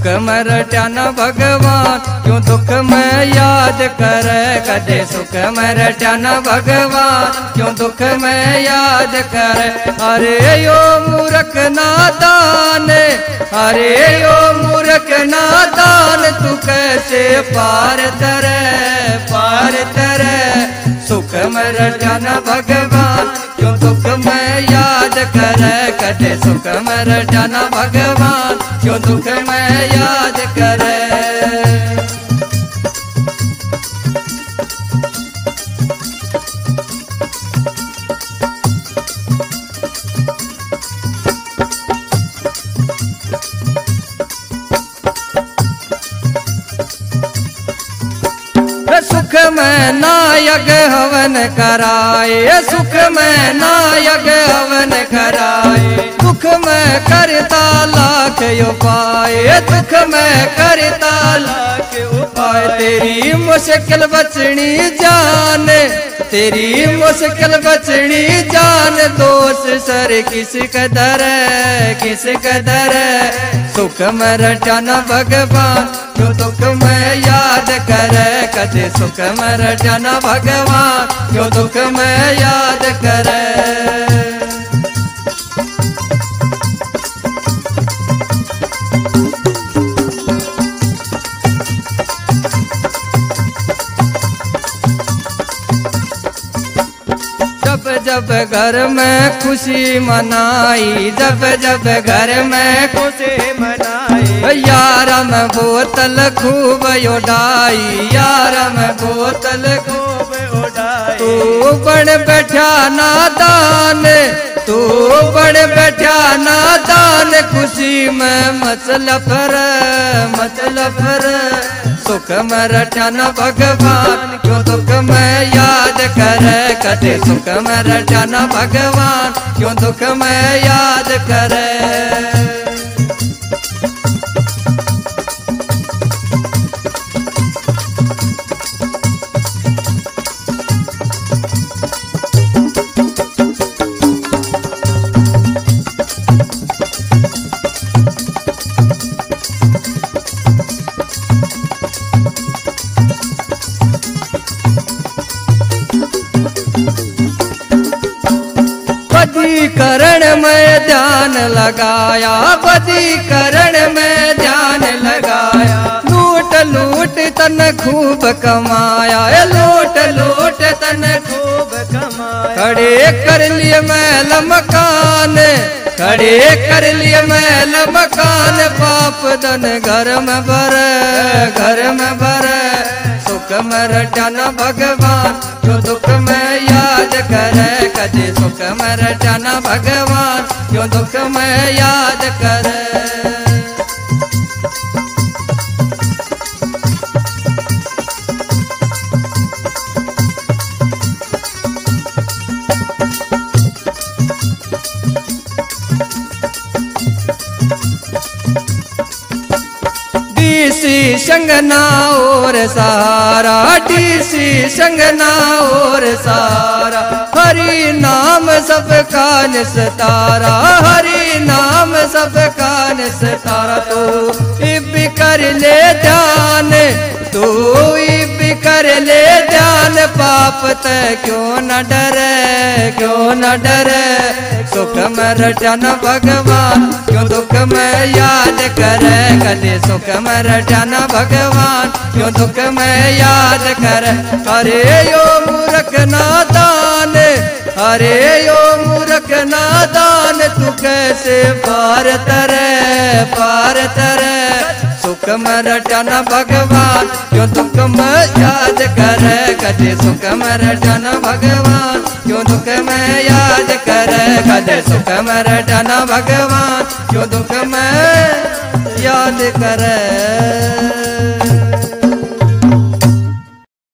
सुख में रटा न भगवान क्यों दुख में याद करे कदे सुख में रटा न भगवान क्यों दुख में याद करे। अरे यो मूर्ख नादान, अरे यो मूर्ख नादान तू कैसे पार तरे सुख में रटा न भगवान क्यों दुख में याद करे कदे सुख में रटा न भगवान क्यों दुख में याद करे। सुख में नायक हवन कराए, सुख में नायक हवन कराए, दुख में करता लाख उपाय, दुख में करता लाख उपाय। तेरी मुश्किल बचनी जान, तेरी मुश्किल बचनी जान, दोष सर किस कदर सुख में रटा न भगवान क्यों दुख में याद करे कदे सुख में रटा न भगवान क्यों दुख में याद करे। जब घर में खुशी मनाई, जब जब घर में खुशी मनाई, यार में बोतल खूब उड़ाई, यार में बोतल खूब उड़ाई। तू बड़ बैठा नादान, तू बड़ बैठा नादान, खुशी में मतलब सुख में रटा न भगवान क्यों दुख में याद करे कदे सुख में रटा न भगवान क्यों दुख में याद करे। बदीकरण में ध्यान लगाया, बदीकरण में ध्यान लगाया, लूट लूट तन खूब कमाया, लूट लूट तन खूब कमाया। खड़े कर लिए महल मकान, खड़े कर लिए महल मकान, पाप धन घर में भरे सुख में रटा न भगवान क्यों दुख में याद करे कदे सुख में रटा न भगवान क्यों दुख में याद करे। डीसी संगना और सहारा, डीसी संगना और सहारा, हरि नाम सब कान सतारा, हरि नाम सब कान सतारा। तू इब कर ले ध्यान, तू इब कर ले ध्यान, पाप ते क्यों न डरे सुख में रटा न भगवान क्यों दुख में याद करे कदे सुख में रटा न भगवान क्यों दुख में याद करे। अरे यो मूर्ख नादान, अरे यो मूर्ख नादान तू कैसे पार तरे सुख में रटा न भगवान क्यों दुख में याद करे कदे सुख में रटा न भगवान क्यों दुख में याद करे कदे सुख में रटा न भगवान क्यों दुख में याद करे।